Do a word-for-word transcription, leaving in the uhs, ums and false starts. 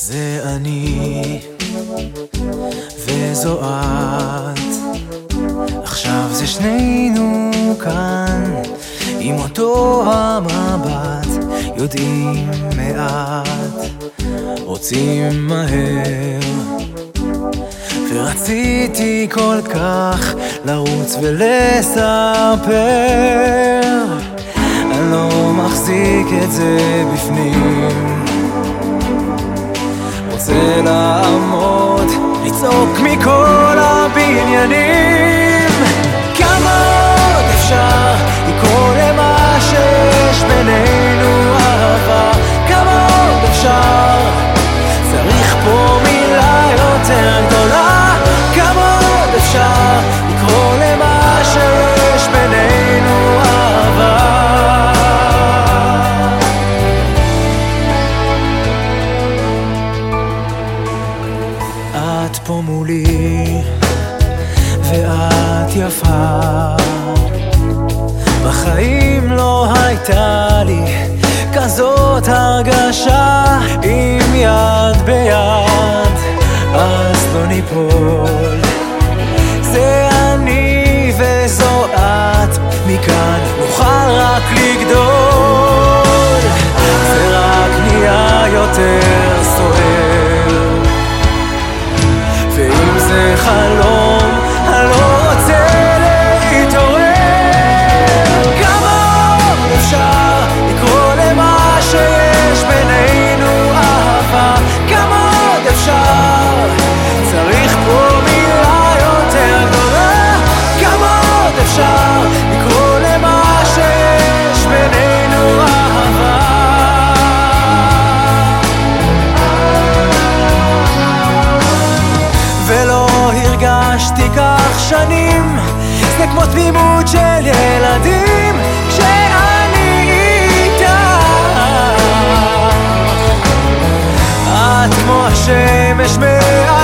זה אני וזו את, עכשיו זה שנינו כאן עם אותו המבט, יודעים מעט, רוצים מהר, ורציתי כל כך לרוץ ולספר, אני לא מחזיק את זה בפנים, רוצה לעמוד, לצעוק מכל הבניינים. כמה עוד אפשר לקרוא למה שיש בינינו אהבה? כמה עוד אפשר? צריך פה מילה יותר גדולה. כמה עוד אפשר לקרוא למה שיש בינינו אהבה? את פה מולי ואת יפה, בחיים לא הייתה לי כזאת הרגשה, עם יד ביד אז לא ניפול, זה אני וזו את, מכאן נוכל רק לגדול, זה רק נהיה יותר סוער, ואם זה חלום אני לא רוצה להתעורר. כמה עוד אפשר לקרוא למה שיש בינינו אהבה? כמה עוד אפשר? צריך פה מילה יותר גדולה. כמה עוד אפשר לקרוא למה שיש בינינו אהבה? ולא הרגשתי כך שנים, זה כמו תמימות של ילדים כשאני איתה. את כמו השמש מעט